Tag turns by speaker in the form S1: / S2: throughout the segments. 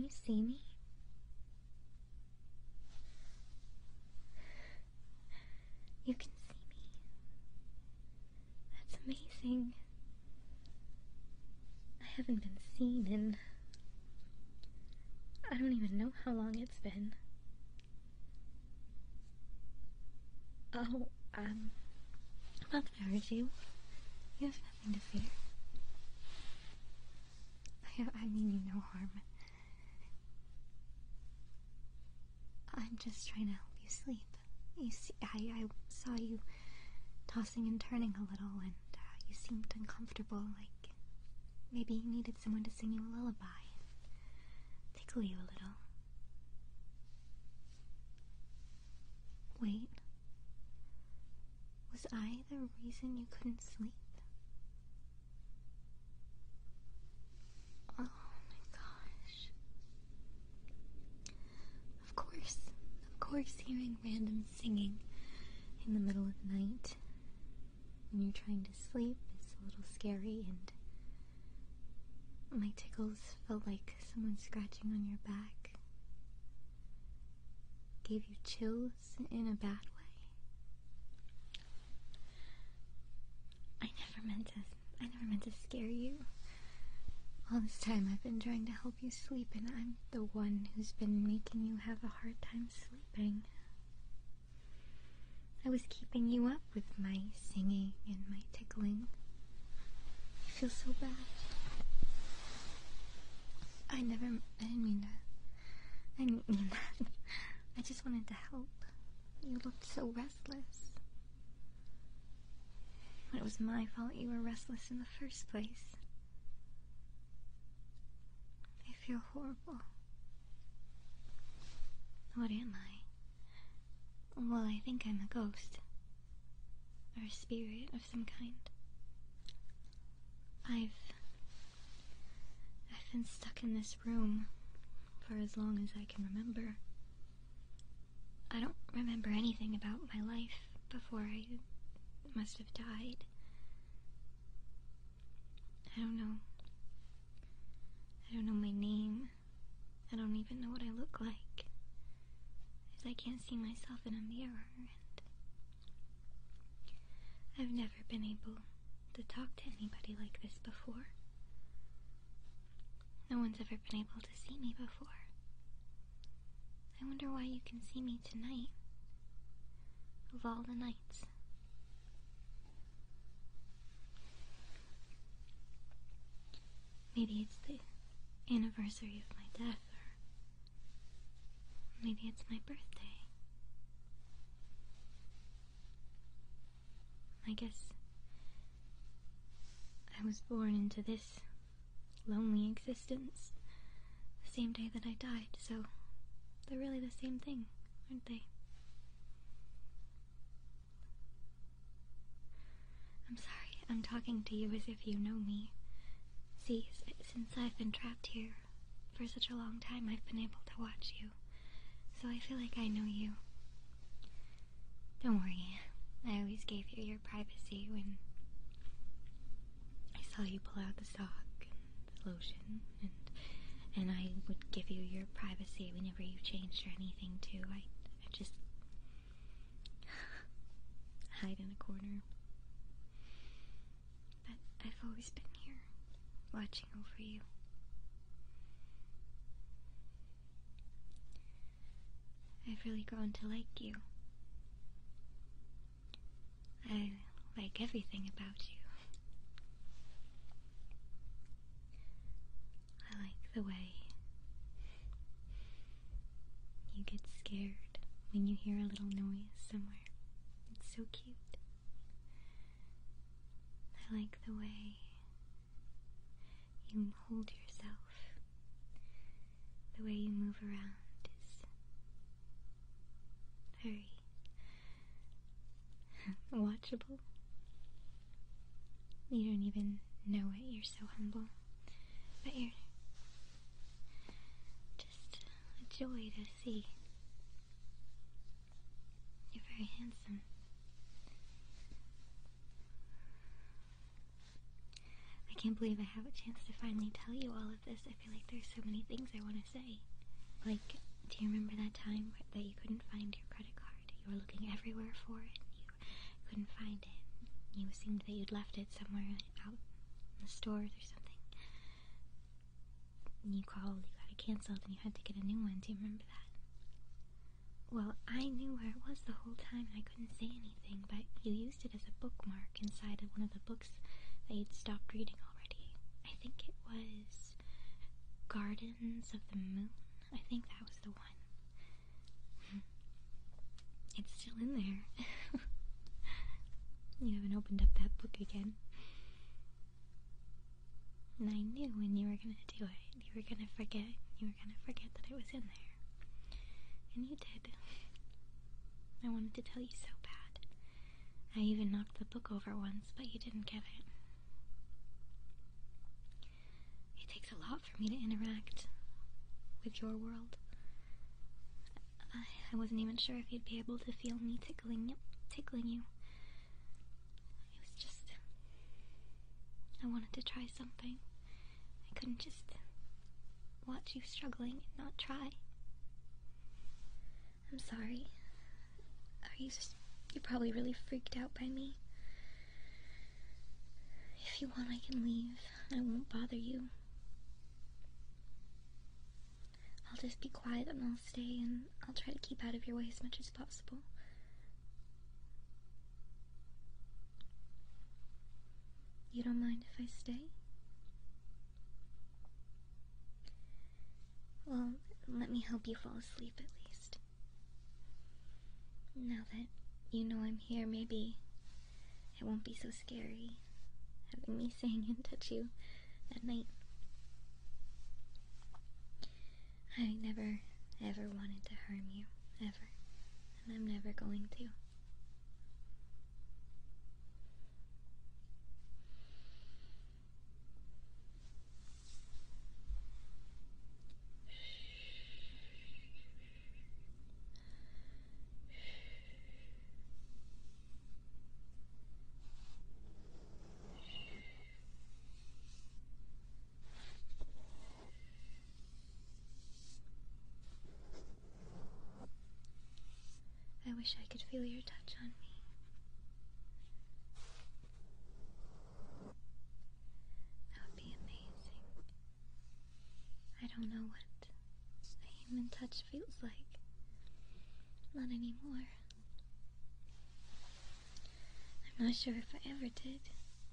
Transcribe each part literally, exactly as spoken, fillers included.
S1: see me? You can see me. That's amazing. I haven't been seen in... I don't even know how long it's been. Oh, um... I'm not gonna hurt you. You have nothing to fear. I, I mean you no harm. I'm just trying to help you sleep. You see, I, I saw you tossing and turning a little, and uh, you seemed uncomfortable, like maybe you needed someone to sing you a lullaby, tickle you a little. Wait, was I the reason you couldn't sleep? Oh my gosh. Of course, of course, hearing random singing in the middle of the night when you're trying to sleep is a little scary, and my tickles felt like someone scratching on your back. Gave you chills in a bad way. I never meant to, I never meant to scare you. All this time I've been trying to help you sleep, and I'm the one who's been making you have a hard time sleeping. I was keeping you up with my singing and my tickling. I feel so bad. I never, I didn't mean that. I didn't mean that. I just wanted to help. You looked so restless. It was my fault you were restless in the first place. I feel horrible. What am I? Well, I think I'm a ghost. Or a spirit of some kind. I've... I've been stuck in this room for as long as I can remember. I don't remember anything about my life before I must have died. I don't know. I don't know my name. I don't even know what I look like. Because I can't see myself in a mirror, and I've never been able to talk to anybody like this before. No one's ever been able to see me before. I wonder why you can see me tonight, of all the nights. Maybe it's the anniversary of my death, or maybe it's my birthday. I guess I was born into this lonely existence the same day that I died, so they're really the same thing, aren't they? I'm sorry, I'm talking to you as if you know me. See, since I've been trapped here for such a long time, I've been able to watch you, so I feel like I know you. Don't worry, I always gave you your privacy when I saw you pull out the sock and the lotion, and and I would give you your privacy whenever you changed or anything too. I, I just hide in a corner. But I've always been here, watching over you. I've really grown to like you. I like everything about you. I like the way you get scared when you hear a little noise somewhere. It's so cute. I like the way you hold yourself. The way you move around is very watchable. You don't even know it, you're so humble. But you're just a joy to see. You're very handsome. I can't believe I have a chance to finally tell you all of this. I feel like there's so many things I want to say. Like, do you remember that time that you couldn't find your credit card? You were looking everywhere for it, you couldn't find it. You assumed that you'd left it somewhere out in the stores or something. You called, you got it canceled, and you had to get a new one. Do you remember that? Well, I knew where it was the whole time, and I couldn't say anything, but you used it as a bookmark inside of one of the books that you'd stopped reading already. I think it was Gardens of the Moon. I think that was the one. It's still in there. You haven't opened up that book again. And I knew when you were gonna do it, you were gonna forget, you were gonna forget that it was in there. And you did. I wanted to tell you so bad. I even knocked the book over once, but you didn't get it. It takes a lot for me to interact with your world. I, I wasn't even sure if you'd be able to feel me tickling, tickling you. It was just... I wanted to try something. I couldn't just watch you struggling and not try. I'm sorry. Are you just... You're probably really freaked out by me. If you want, I can leave. I won't bother you. I'll just be quiet and I'll stay, and I'll try to keep out of your way as much as possible. You don't mind if I stay? Well, let me help you fall asleep at least. Now that you know I'm here, maybe it won't be so scary having me sing and touch you at night. I never, ever wanted to harm you, ever, and I'm never going to. I wish I could feel your touch on me. That would be amazing. I don't know what a human touch feels like. Not anymore. I'm not sure if I ever did.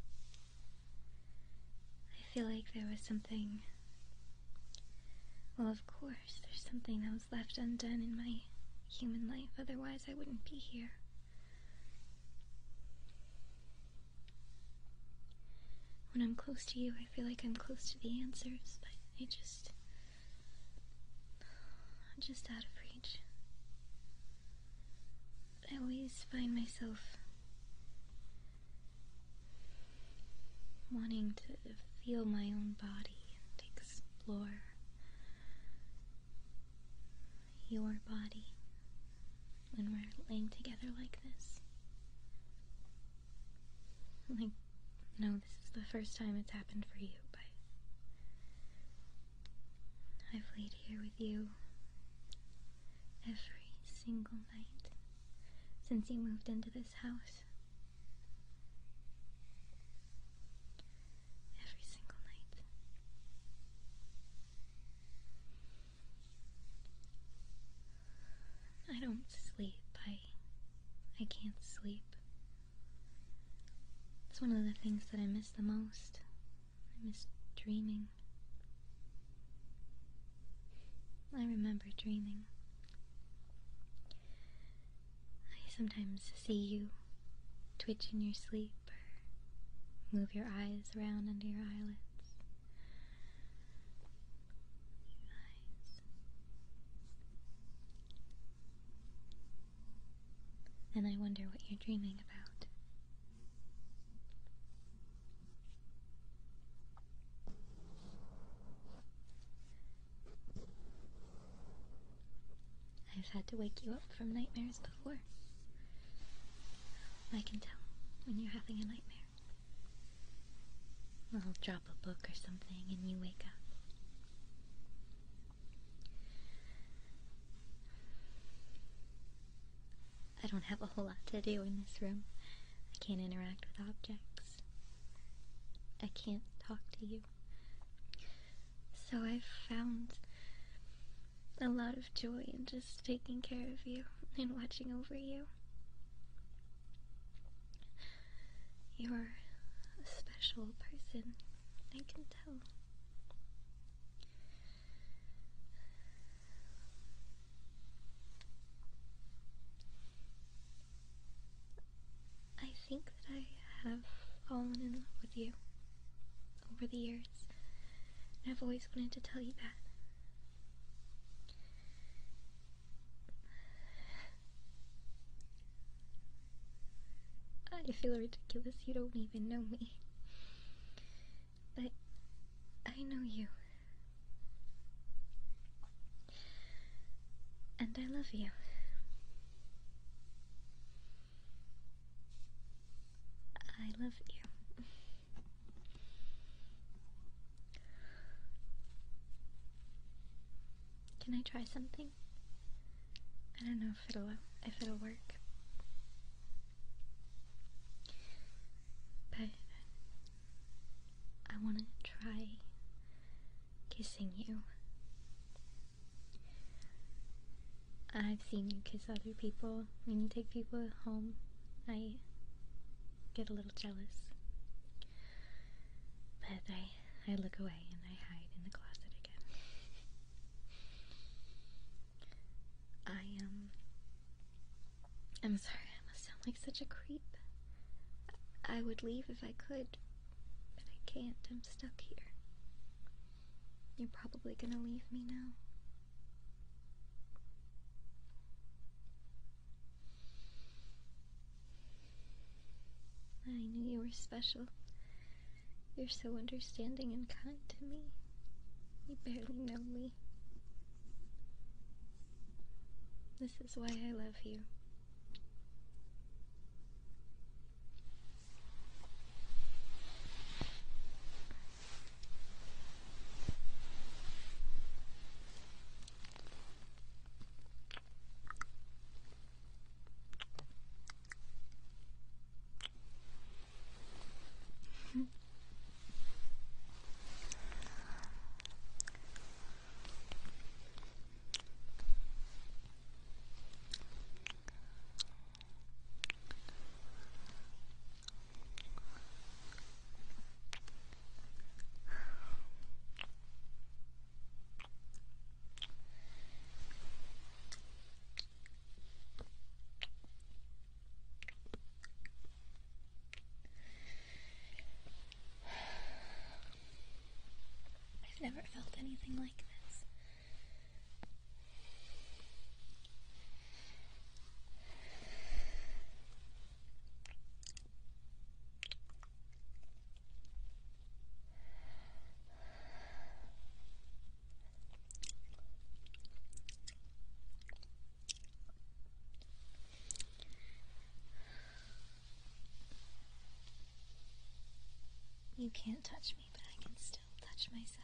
S1: I feel like there was something... Well, of course, there's something that was left undone in my human life, otherwise I wouldn't be here. When I'm close to you, I feel like I'm close to the answers, but I just... I'm just out of reach. But I always find myself wanting to feel my own body and explore your body when we're laying together like this. Like, no, this is the first time it's happened for you, but I've laid here with you every single night since you moved into this house. Every single night. I don't sleep. I I can't sleep. It's one of the things that I miss the most. I miss dreaming. I remember dreaming. I sometimes see you twitch in your sleep or move your eyes around under your eyelids. Your eyes. And I wonder what you're dreaming about. I've had to wake you up from nightmares before. I can tell when you're having a nightmare. I'll drop a book or something and you wake up. I don't have a whole lot to do in this room. I can't interact with objects. I can't talk to you. So I've found a lot of joy in just taking care of you and watching over you. You're a special person, I can tell. I think that I have fallen in love with you over the years, and I've always wanted to tell you that. I feel ridiculous, you don't even know me. But I know you. And I love you. I love you. Can I try something? I don't know if it'll if it'll work. But I want to try kissing you. I've seen you kiss other people when you take people home. I get a little jealous. But I, I look away and I hide in the closet again. I, um, I'm sorry, I must sound like such a creep. I would leave if I could, but I can't. I'm stuck here. You're probably gonna leave me now. I knew you were special. You're so understanding and kind to me. You barely know me. This is why I love you. I've never felt anything like this. You can't touch me, but I can still touch myself.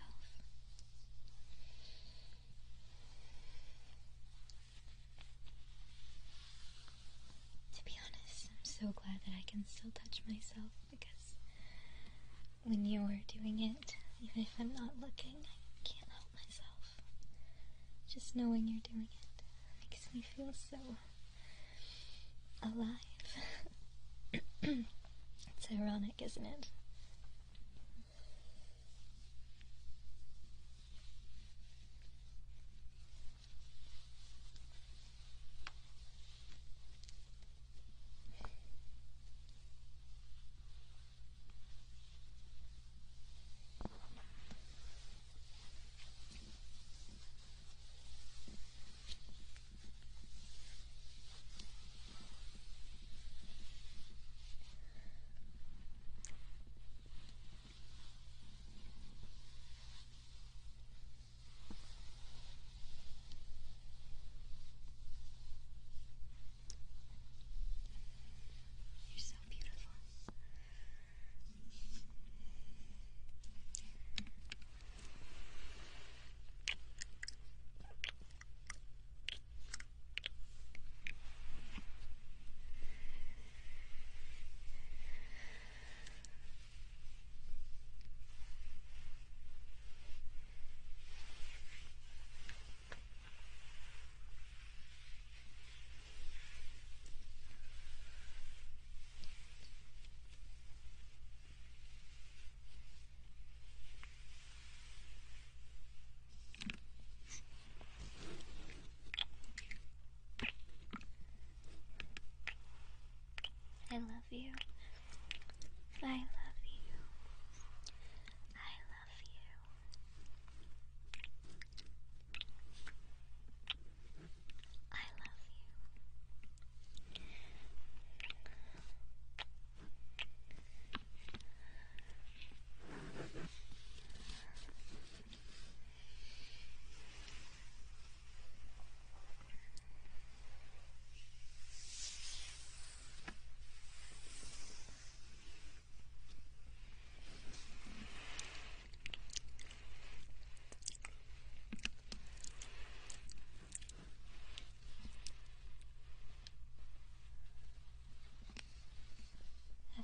S1: To be honest, I'm so glad that I can still touch myself, because when you're doing it, even if I'm not looking, I can't help myself. Just knowing you're doing it makes me feel so alive. It's ironic, isn't it?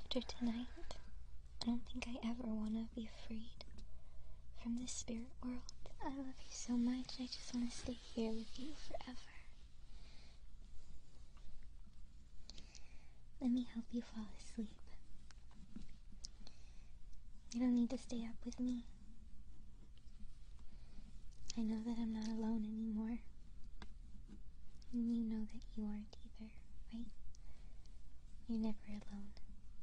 S1: after tonight, I don't think I ever want to be freed from this spirit world. I love you so much, I just want to stay here with you forever. Let me help you fall asleep. You don't need to stay up with me. I know that I'm not alone anymore. And you know that you aren't either, right? You're never alone.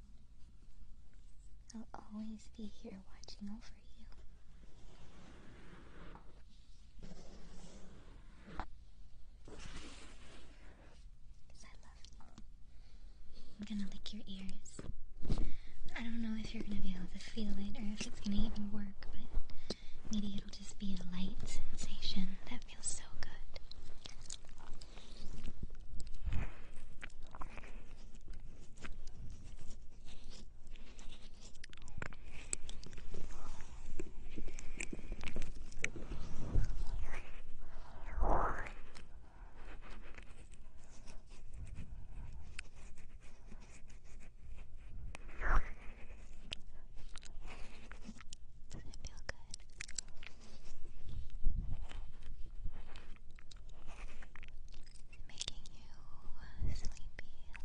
S1: I'll always be here watching over you. Because I love you. I'm gonna lick your ears. I don't know if you're gonna be able to feel it or if it's gonna even work, but maybe it'll just be a light sensation that feels so good. Does it feel good? Is it making you sleepy?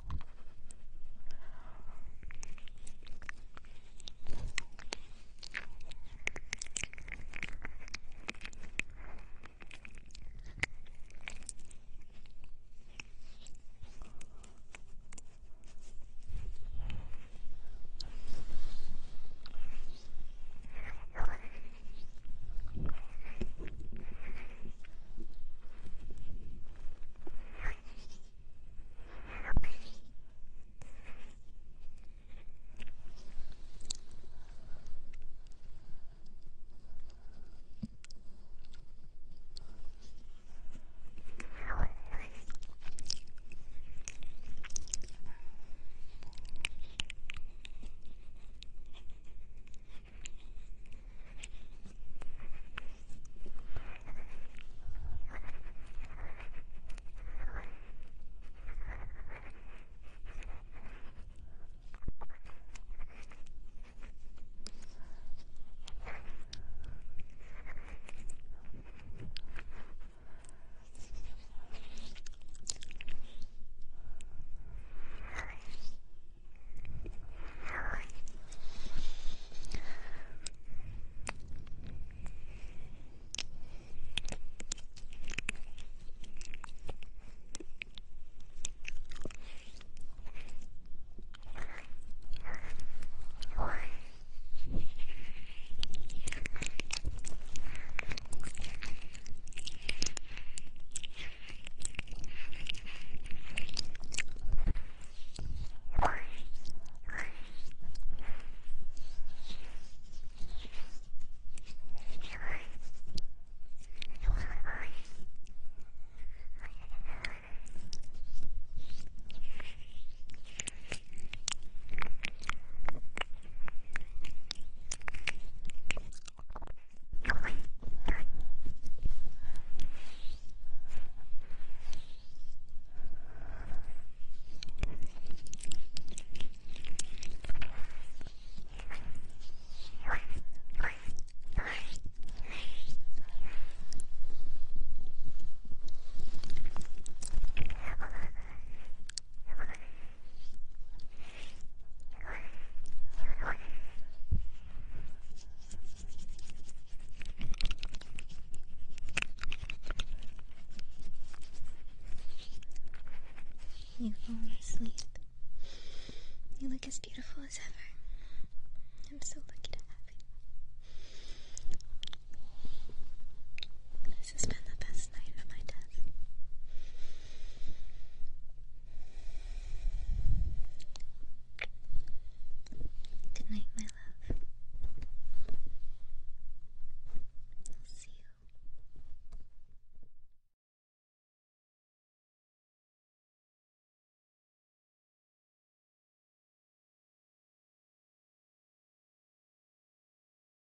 S1: You've fallen asleep. You look as beautiful as ever. I'm so lucky.